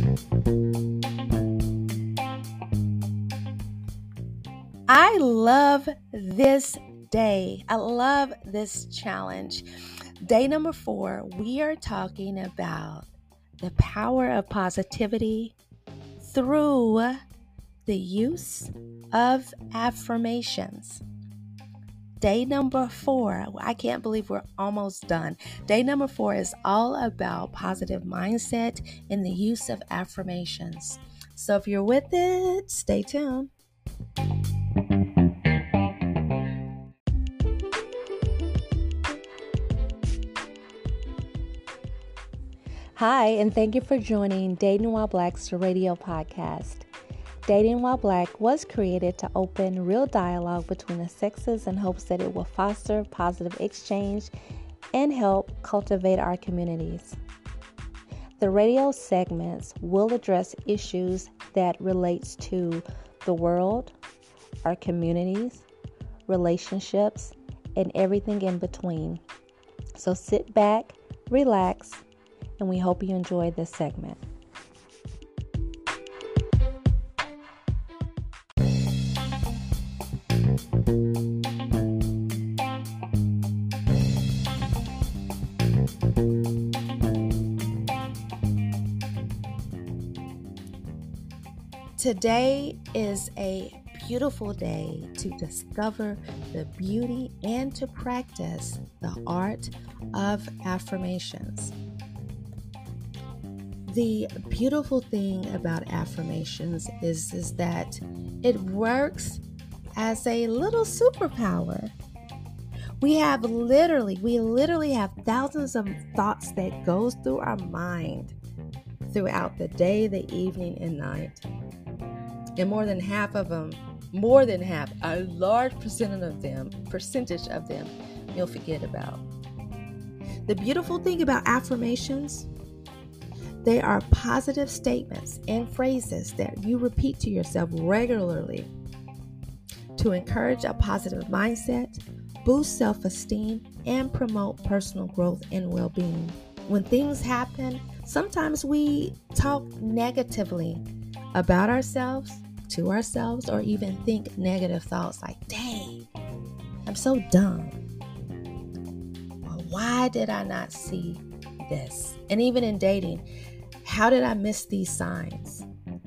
I love this day. I love this challenge. Day number 4, we are talking about the power of positivity through the use of affirmations. Day number 4, I can't believe we're almost done. Day number 4 is all about positive mindset and the use of affirmations. So if you're with it, stay tuned. Hi, and thank you for joining Dating While Black's radio podcast. Dating While Black was created to open real dialogue between the sexes in hopes that it will foster positive exchange and help cultivate our communities. The radio segments will address issues that relates to the world, our communities, relationships, and everything in between. So sit back, relax, and we hope you enjoy this segment. Today is a beautiful day to discover the beauty and to practice the art of affirmations. The beautiful thing about affirmations is that it works as a little superpower. We literally have thousands of thoughts that goes through our mind throughout the day, the evening, and night. And more than half, a large percentage of them, you'll forget about. The beautiful thing about affirmations, they are positive statements and phrases that you repeat to yourself regularly to encourage a positive mindset, boost self-esteem, and promote personal growth and well-being. When things happen, sometimes we talk negatively about ourselves, to ourselves, or even think negative thoughts like, dang, I'm so dumb. Or why did I not see this? And even in dating, how did I miss these signs?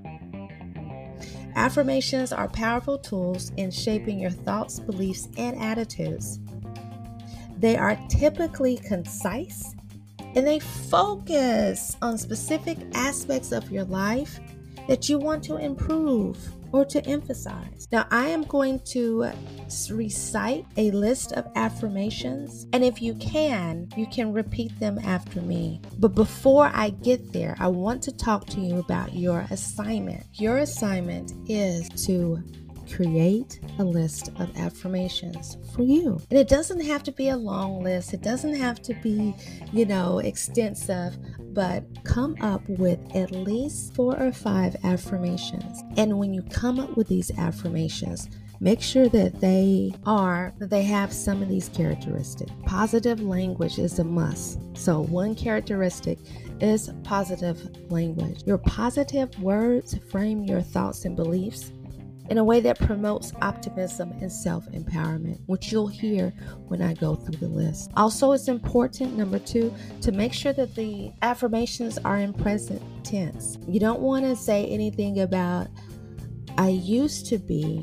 Affirmations are powerful tools in shaping your thoughts, beliefs, and attitudes. They are typically concise and they focus on specific aspects of your life that you want to improve or to emphasize. Now, I am going to recite a list of affirmations, and if you can repeat them after me. But before I get there, I want to talk to you about your assignment. Your assignment is to create a list of affirmations for you. And it doesn't have to be a long list. It doesn't have to be, extensive, but come up with at least 4 or 5 affirmations. And when you come up with these affirmations, make sure that they have some of these characteristics. Positive language is a must. So one characteristic is positive language. Your positive words frame your thoughts and beliefs in a way that promotes optimism and self-empowerment, which you'll hear when I go through the list. Also, it's important, number 2, to make sure that the affirmations are in present tense. You don't want to say anything about, I used to be.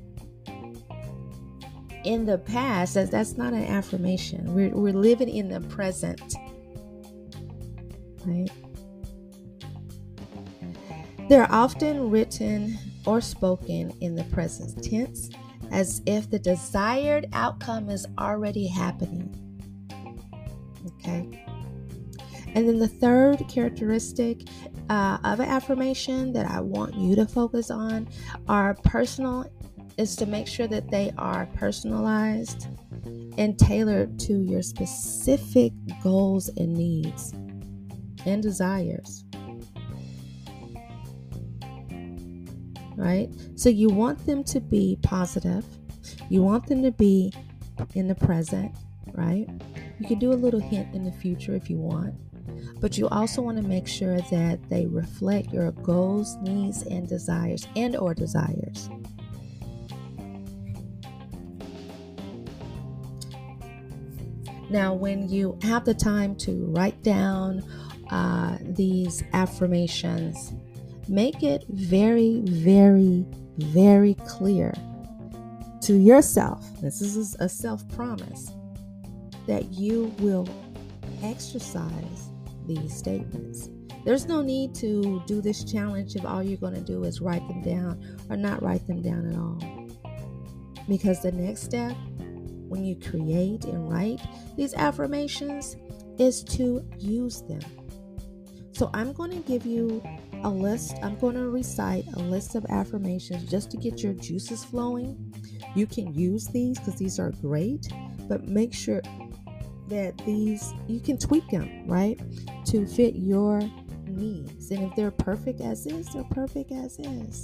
In the past, that's not an affirmation. We're living in the present, right? They're often written or spoken in the present tense as if the desired outcome is already happening. Okay. And then the third characteristic of an affirmation that I want you to focus on is to make sure that they are personalized and tailored to your specific goals and needs and desires. Right? So you want them to be positive. You want them to be in the present, right? You can do a little hint in the future if you want. but you also want to make sure that they reflect your goals, needs, and desires. Now, when you have the time to write down these affirmations, make it very, very, very clear to yourself. This is a self-promise that you will exercise these statements. There's no need to do this challenge if all you're going to do is write them down or not write them down at all. Because the next step, when you create and write these affirmations, is to use them. So I'm going to give you a list. I'm going to recite a list of affirmations just to get your juices flowing. You can use these because these are great, but make sure that these, you can tweak them, right, to fit your needs. And if they're perfect as is, they're perfect as is.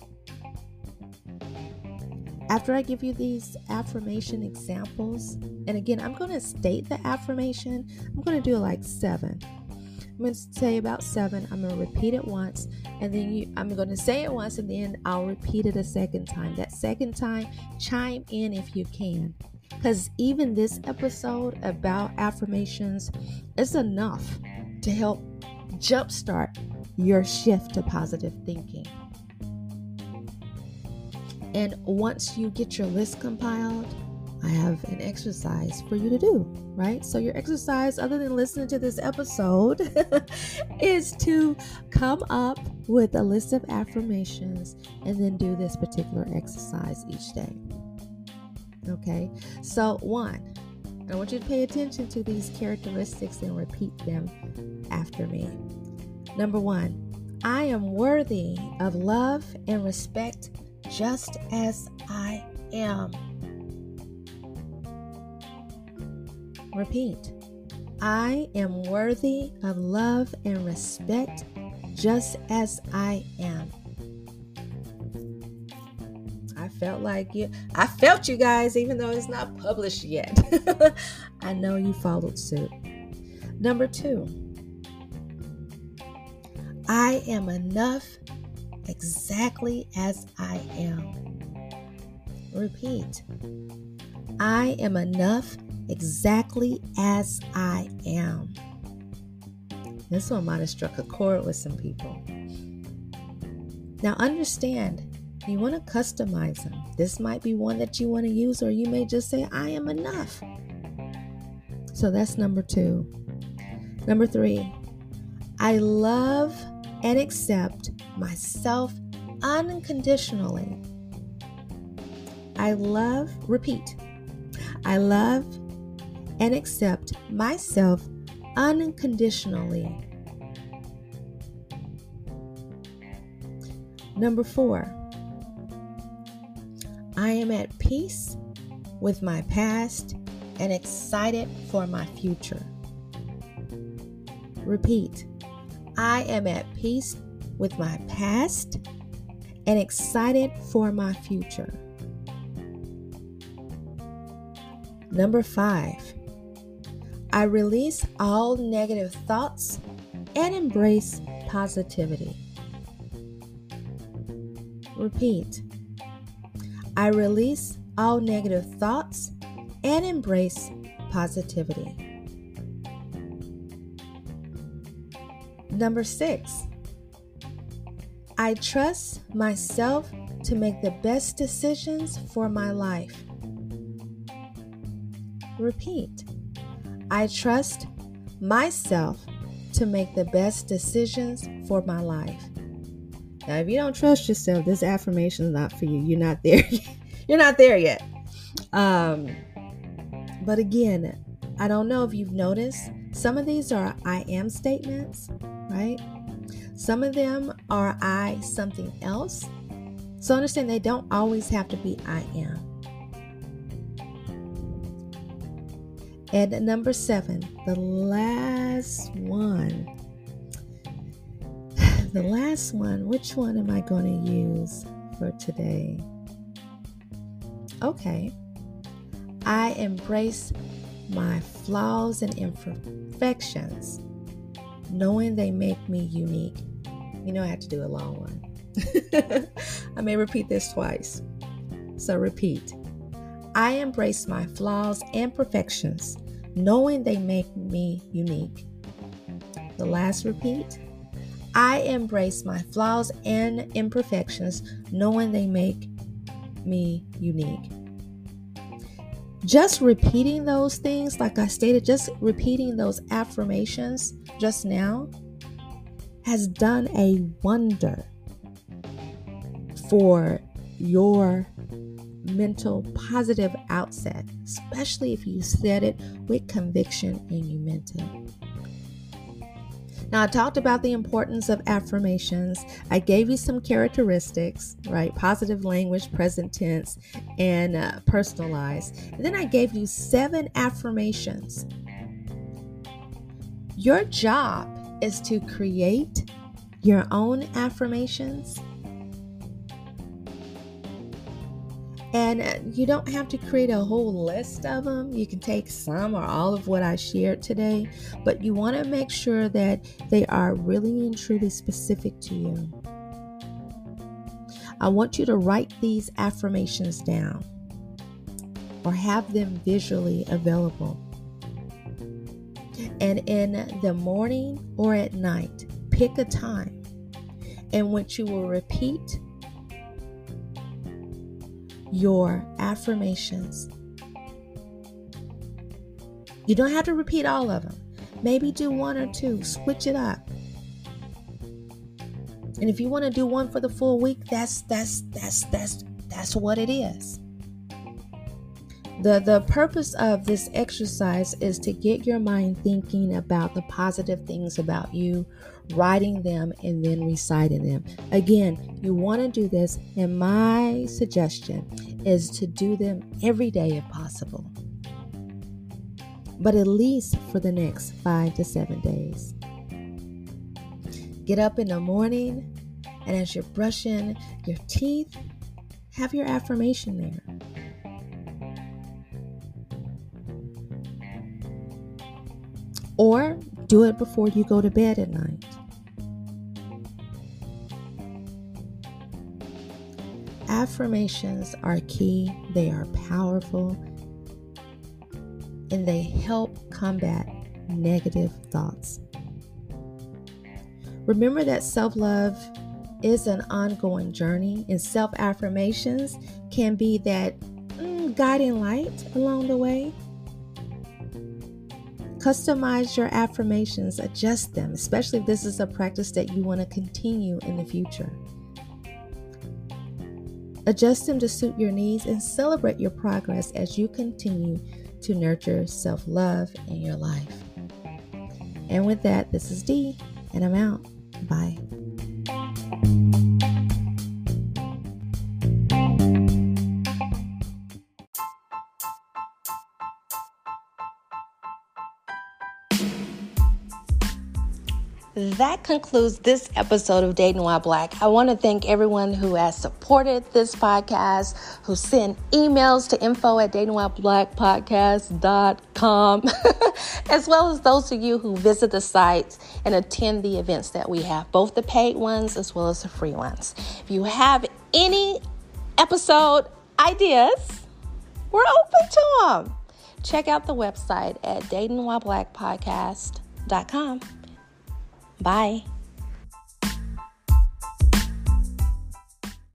After I give you these affirmation examples, and again, I'm going to state the affirmation. I'm going to do like 7. I'm going to say about 7. I'm going to repeat it once, and then I'm going to say it once, and then I'll repeat it a second time. That second time, chime in if you can, because even this episode about affirmations is enough to help jumpstart your shift to positive thinking. And once you get your list compiled, I have an exercise for you to do, right? So your exercise, other than listening to this episode, is to come up with a list of affirmations and then do this particular exercise each day. Okay, so 1, I want you to pay attention to these characteristics and repeat them after me. Number 1, I am worthy of love and respect just as I am. Repeat. I am worthy of love and respect just as I am. I felt you guys, even though it's not published yet. I know you followed suit. Number 2, I am enough exactly as I am. Repeat. I am enough exactly as I am. This one might have struck a chord with some people. Now understand, you want to customize them. This might be one that you want to use, or you may just say, I am enough. So that's number 2. Number 3, I love and accept myself unconditionally. I love and accept myself unconditionally. Number 4, I am at peace with my past and excited for my future. Repeat. I am at peace with my past and excited for my future. Number 5, I release all negative thoughts and embrace positivity. Repeat. I release all negative thoughts and embrace positivity. Number 6, I trust myself to make the best decisions for my life. Repeat. I trust myself to make the best decisions for my life. Now, if you don't trust yourself, this affirmation is not for you. You're not there. You're not there yet. But again, I don't know if you've noticed, some of these are I am statements, right? Some of them are I something else. So understand they don't always have to be I am. And number 7, the last one, which one am I going to use for today? Okay. I embrace my flaws and imperfections. knowing they make me unique. You know I have to do a long one. I may repeat this twice. So repeat. I embrace my flaws and perfections, knowing they make me unique. The last repeat. I embrace my flaws and imperfections, knowing they make me unique. Just repeating those things, like I stated, just repeating those affirmations just now has done a wonder for your mental positive outset, especially if you said it with conviction and you meant it. Now, I talked about the importance of affirmations. I gave you some characteristics, right? Positive language, present tense, and personalized. And then I gave you 7 affirmations. Your job is to create your own affirmations. And you don't have to create a whole list of them. You can take some or all of what I shared today, but you want to make sure that they are really and truly specific to you. I want you to write these affirmations down or have them visually available. And in the morning or at night, pick a time in which you will repeat your affirmations. You don't have to repeat all of them. Maybe do 1 or 2, switch it up. And if you want to do one for the full week, that's what it is. The purpose of this exercise is to get your mind thinking about the positive things about you, writing them, and then reciting them. Again, you want to do this, and my suggestion is to do them every day if possible, but at least for the next 5 to 7 days. Get up in the morning, and as you're brushing your teeth, have your affirmation there. Or do it before you go to bed at night. Affirmations are key. They are powerful. And they help combat negative thoughts. Remember that self-love is an ongoing journey, and self-affirmations can be that guiding light along the way. Customize your affirmations, adjust them, especially if this is a practice that you want to continue in the future. Adjust them to suit your needs and celebrate your progress as you continue to nurture self-love in your life. And with that, this is Dee, and I'm out. Bye. That concludes this episode of Dating While Black. I want to thank everyone who has supported this podcast, who sent emails to info@datingwhileblackpodcast.com, as well as those of you who visit the sites and attend the events that we have, both the paid ones as well as the free ones. If you have any episode ideas, we're open to them. Check out the website at datingwhileblackpodcast.com. Bye.